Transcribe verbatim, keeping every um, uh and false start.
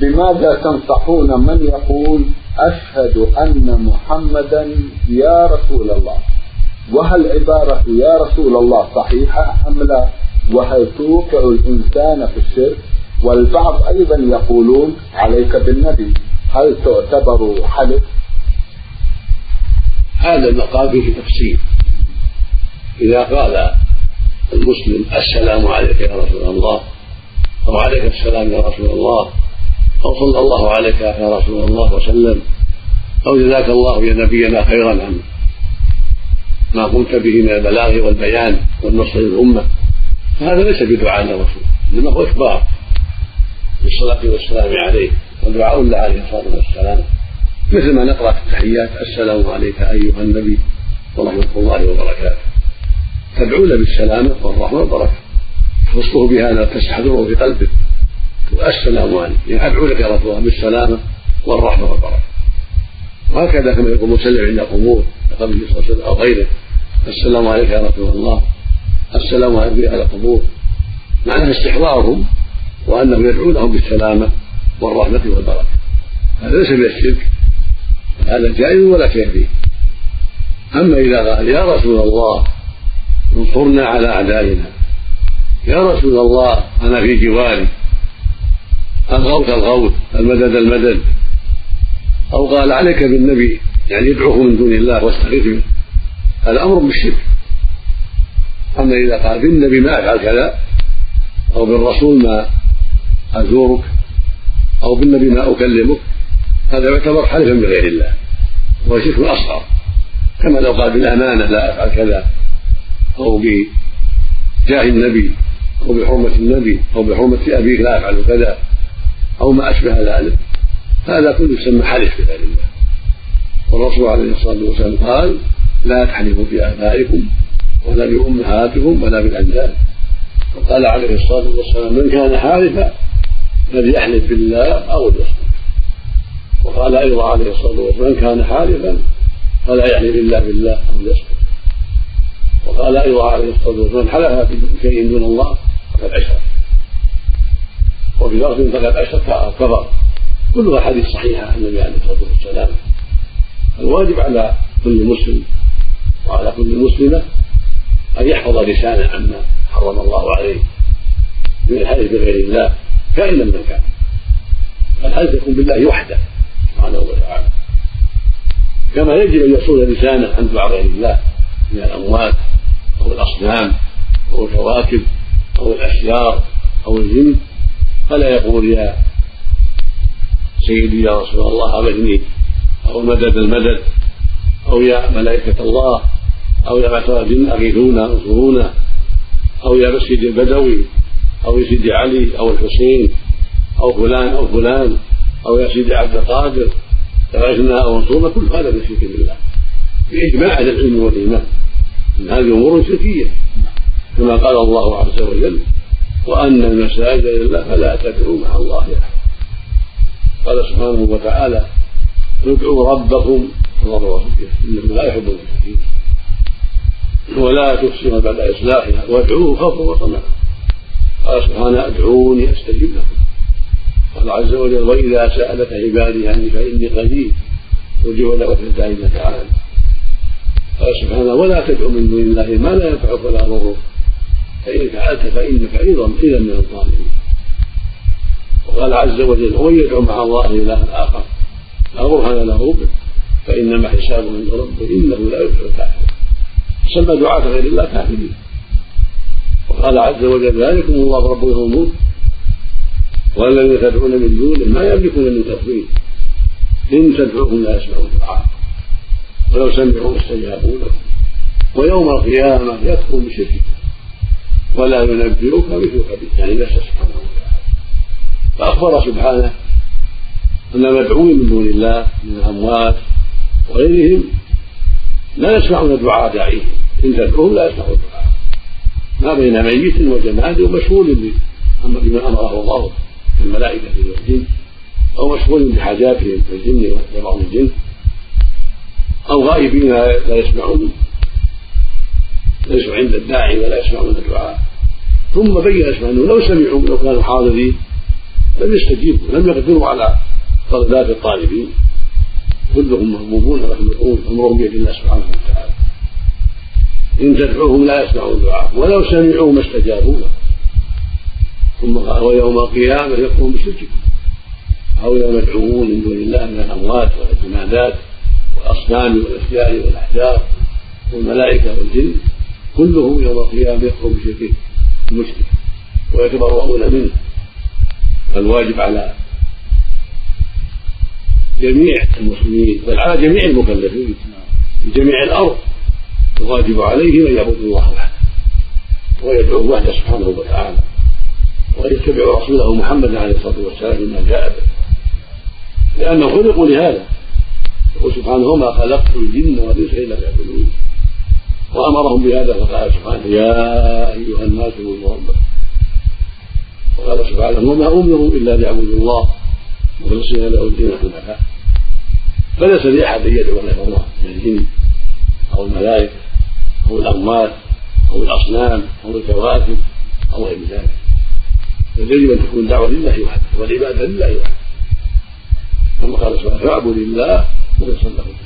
بماذا تنصحون من يقول أشهد أن محمدا يا رسول الله؟ وهل عبارة يا رسول الله صحيحة أم لا؟ وهل توقع الإنسان في الشرك؟ والبعض أيضا يقولون عليك بالنبي، هل تعتبر حلف؟ هذا المقام فيه تفصيل. إذا قال المسلم السلام عليك يا رسول الله، أو عليك السلام يا رسول الله، أو صلى الله عليك يا رسول الله وسلم، أو جزاك الله يا نبينا خيرا عن ما قمت به من البلاغ والبيان والنصر للأمة، فهذا ليس بدعاء للرسول، إنما هو إخبار بالصلاة والسلام عليه ودعاء الله عليه الصلاة والسلام، مثل ما نقرأ في التحيات السلام عليك أيها النبي ورحمة الله وبركاته، تدعو له بالسلامة والرحمة والبركة، تخصه بهذا تستحضره في قلبك، السلام عليك يعني أدعو لك يا رسول الله بالسلامة والرحمة والبركة. وهكذا كما يقول مسلم عند القبور قبل صلى الله عليه وسلم أو غيره السلام عليك يا رسول الله، السلام عليك على القبور، معناه استحضارهم وأنه يدعو لهم بالسلامة والرحمة والبركة. هذا ليس من الشرك، هذا جائز ولا شيء فيه. أما إذا قال يا رسول الله انصرنا على أعدائنا، يا رسول الله أنا في جواري، الغوث الغوث، المدد المدد، أو قال عليك بالنبي يعني يدعوه من دون الله واستغيث، هذا أمر بالشرك. أما إذا قال بالنبي ما أفعل كذا، أو بالرسول ما أزورك، أو بالنبي ما أكلمك، هذا يعتبر حلفا بغير الله وهو شرك أصغر، كما لو قال بالأمانة لا أفعل كذا، أو بجاه النبي، أو بحرمة النبي، أو بحرمة أبيك لا أفعل كذا، أو ما أشبه ذلك، هذا كله يسمى حلف بغير الله. والرسول عليه الصلاة والسلام قال لا تحلفوا بآبائكم ولا بأمهاتكم ولا بالأنداد، وقال عليه الصلاة والسلام من كان حالفا فليحلف بالله أو ليصمت، وقال أيضا عليه الصلاة والسلام من كان حالفا فلا يحلف إلا بالله أو ليصمت، وقال أيضا عليه الصلاة والسلام حلف بشيء دون الله فقد أشرك، وفي لفظ فقد أشرك أو كفر. كلها حديث صحيحة عن النبي عليه الصلاة والسلام. الواجب على كل مسلم وعلى كل مسلمة أن يحفظ لسانه عما حرم الله عليه من الحلف بغير الله كائنا من كان، فالحلف يكون بالله وحده سبحانه وتعالى، كما يجب أن يصون لسانه عن دعاء غير الله من الأموات أو الأصنام أو الكواكب أو الأشجار أو الجن، فلا يقول يا سيدي يا رسول الله أغثني، أو مدد المدد، أو يا ملائكة الله، أو يا معشر الجن أغيثونا انصرونا، أو يا مسجد البدوي، أو يا سيدي علي أو الحسين أو فلان أو فلان، أو يا سيدي عبد القادر أغثنا أو انصرنا. كل هذا من شرك بالله بإجماع أهل العلم والإيمان من هذه أمور شركية، كما قال الله عز وجل وأن المساجد لله فلا تدعوا مع الله أحدا. قال سبحانه وتعالى ادعوا ربكم تضرعوا وخفية إنه لا يحب المعتدين ولا تفسدوا بعد إصلاحها وادعوه خوفا وطمعا. قال سبحانه ادعوني أستجب لكم. قال عز وجل وإذا سألك عبادي عني فإني قريب أجيب دعوة الداعي إذا دعان. قال سبحانه ولا تدعو من دون الله ما لا ينفعك ولا يضرك فإن فعلت فإنك أيضا إذا من الظالمين. وقال عز وجل ومن يدعو مع الله إلها آخر لا برهان له به فإنما حسابه عند ربه إنه لا يفلح الكافرون. سمى دعاة غير الله كافرين. وقال عز وجل ذلكم الله ربكم الملك والذين تدعون من دونه ما يملكون من تفويض إن تدعوهم لا يسمعون دعاء ولو سمعوا استجابوا لكم ويوم القيامة يكفر بشركك ولا ينبئك مثل خبير يعني نفسه سبحانه وتعالى. فأخبر سبحانه أن المدعوين من دون الله من الأموات وغيرهم لا يسمعون دعاء داعيهم إن تدعوهم لا يسمعون دعاء ما بين ميت وجماد ومشغول بما أمره الله في الملائكة والجن أو مشغول بحاجاتهم في الجن وبعض الجن أو غائبين لا يسمعون ليسوا عند الداعي ولا يسمعون الدعاء. ثم بين سبحانه لو سمعوا لو كانوا حاضرين لم يستجيبوا، لم يقدروا على طلبات الطالبين، كلهم مهمومون مخلوقون امرهم بيد الله سبحانه وتعالى. ان تدعوهم لا يسمعوا دعاءهم ولو سمعوا ما استجابوا له. ثم قال ويوم القيامه يكفرون بشرككم. هؤلاء مدعوون من دون الله من الاموات والجمادات والاصنام والاشياء والاحجار والملائكه والجن، كلهم يوم القيامه يكفر بشركه المشرك ويتبرؤون منه. فالواجب على جميع المسلمين بل على جميع المكلفين في جميع الارض الواجب عليه ان يعبدوا الله وحده ويدعو وحده سبحانه وتعالى ويتبع رسوله محمدا عليه الصلاه والسلام بما جاء به، لانه خلقوا لهذا. يقول سبحانه وما خلقت الجن والانس الا ليعبدون، وامرهم بهذا فقال سبحانه يا ايها الناس اعبدوا ربكم، وقال سبحانه وما امروا الا ليعبدوا الله مخلصين له الدين حنفاء. فليس لاحد ان يدعو غير الله من الجن او الملائكه او الاموات او الاصنام او الكواكب او غير ذلك، بل يجب ان تكون دعوه لله وحده والعباده لله وحده، كما قال سبحانه فاعبد الله مخلصا له الدين.